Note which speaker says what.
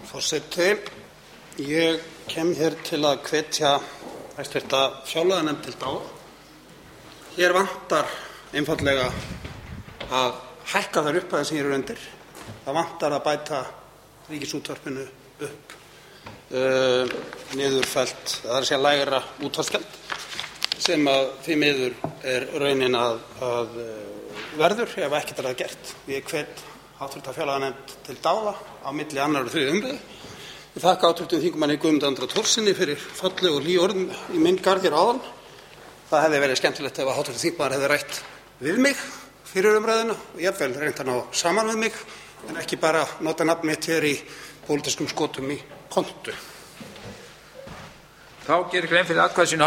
Speaker 1: Forseti. Ég kem hér til að hvetja hæstv. fjárlaganefnd til dáða. Hér vantar einfaldlega að hækka þær upphæðir sem hér eru undir. Það vantar að bæta Ríkisútvarpinu upp niðurfellt, það er að segja lægra útvarpsgjald, sem að því miður er raunin að verður ef ekkert er að gert. Ég hvet hv. fjárlaganefnd til dáða á milli 2. og 3. umræðu. Ég þakka hv. þingmanni Guðmundi Andra Thorssyni fyrir falleg og hlý orð í minn garð hér áðan. Það hefði verið skemmtilegt ef hv. þingmaður hefði rætt við mig fyrir umræðuna og jafnvel reynt að ná saman við mig en ekki bara nota nafn mitt hér í pólitískum skotum í pontu.
Speaker 2: Þá gerir grein fyrir atkvæði sínu